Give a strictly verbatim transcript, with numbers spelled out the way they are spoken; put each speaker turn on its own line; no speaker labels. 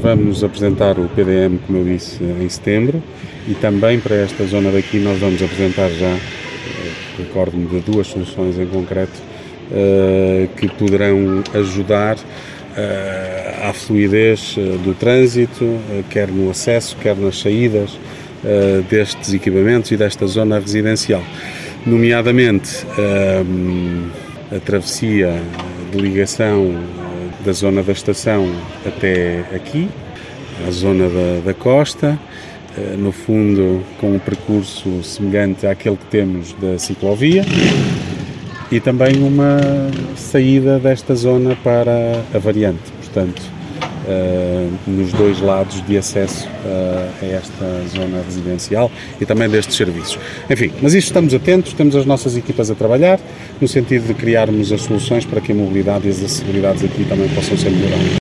vamos apresentar o P D M, como eu disse, em setembro, e também para esta zona daqui nós vamos apresentar já, recordo-me de duas soluções em concreto, que poderão ajudar à fluidez do trânsito, quer no acesso, quer nas saídas destes equipamentos e desta zona residencial. Nomeadamente a travessia de ligação da zona da estação até aqui, a zona da, da costa, no fundo com um percurso semelhante àquele que temos da ciclovia, e também uma saída desta zona para a variante, portanto, uh, nos dois lados de acesso uh, a esta zona residencial e também destes serviços. Enfim, mas isto estamos atentos, temos as nossas equipas a trabalhar no sentido de criarmos as soluções para que a mobilidade e as acessibilidades aqui também possam ser melhoradas.